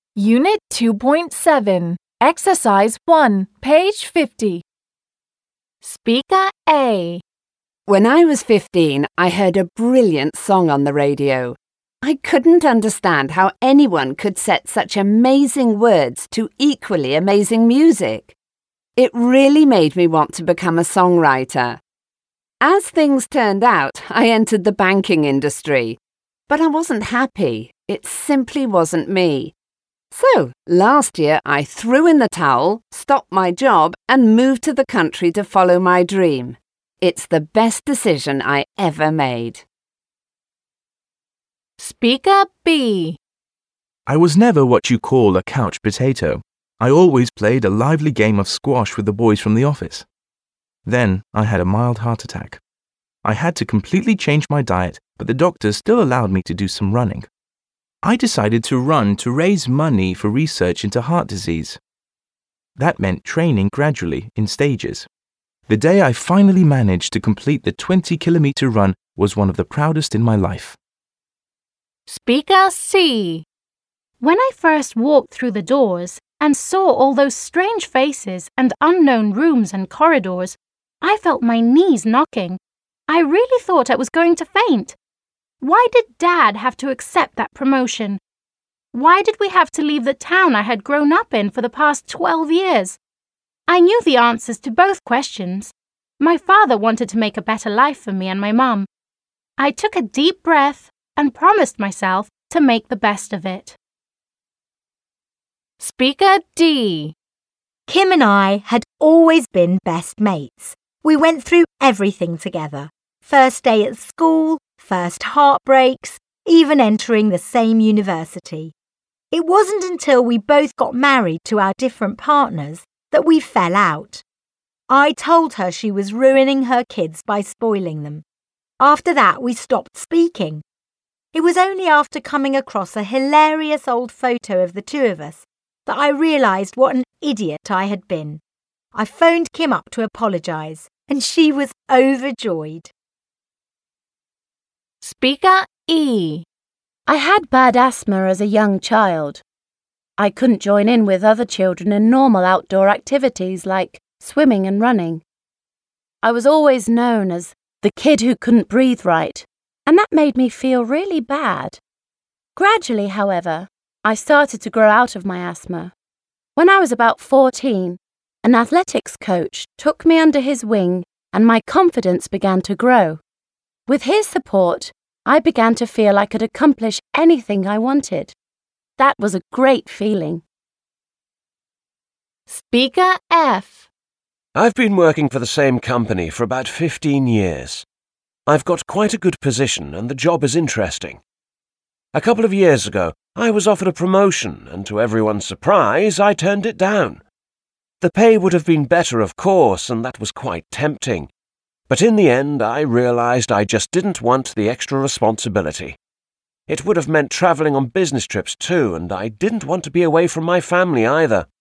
Unit 2.7, Exercise 1, page 50. Speaker A. When I was 15, I heard a brilliant song on the radio. I couldn't understand how anyone could set such amazing words to equally amazing music. It really made me want to become a songwriter. As things turned out, I entered the banking industry. But I wasn't happy. It simply wasn't me. So, last year I threw in the towel, stopped my job, and moved to the country to follow my dream. It's the best decision I ever made. Speaker B. I was never what you call a couch potato. I always played a lively game of squash with the boys from the office. Then I had a mild heart attack. I had to completely change my diet, but the doctors still allowed me to do some running. I decided to run to raise money for research into heart disease. That meant training gradually in stages. The day I finally managed to complete the 20-kilometer run was one of the proudest in my life. Speaker C. When I first walked through the doors and saw all those strange faces and unknown rooms and corridors, I felt my knees knocking. I really thought I was going to faint. Why did Dad have to accept that promotion? Why did we have to leave the town I had grown up in for the past 12 years? I knew the answers to both questions. My father wanted to make a better life for me and my mum. I took a deep breath and promised myself to make the best of it. Speaker D. Kim and I had always been best mates. We went through everything together. First day at school, first heartbreaks, even entering the same university. It wasn't until we both got married to our different partners that we fell out. I told her she was ruining her kids by spoiling them. After that, we stopped speaking. It was only after coming across a hilarious old photo of the two of us that I realised what an idiot I had been. I phoned Kim up to apologise, and she was overjoyed. Speaker E. I had bad asthma as a young child. I couldn't join in with other children in normal outdoor activities like swimming and running. I was always known as the kid who couldn't breathe right, and that made me feel really bad. Gradually, however, I started to grow out of my asthma. When I was about 14, an athletics coach took me under his wing and my confidence began to grow. With his support, I began to feel I could accomplish anything I wanted. That was a great feeling. Speaker F. I've been working for the same company for about 15 years. I've got quite a good position and the job is interesting. A couple of years ago, I was offered a promotion and to everyone's surprise, I turned it down. The pay would have been better, of course, and that was quite tempting. But in the end, I realised I just didn't want the extra responsibility. It would have meant travelling on business trips too, and I didn't want to be away from my family either.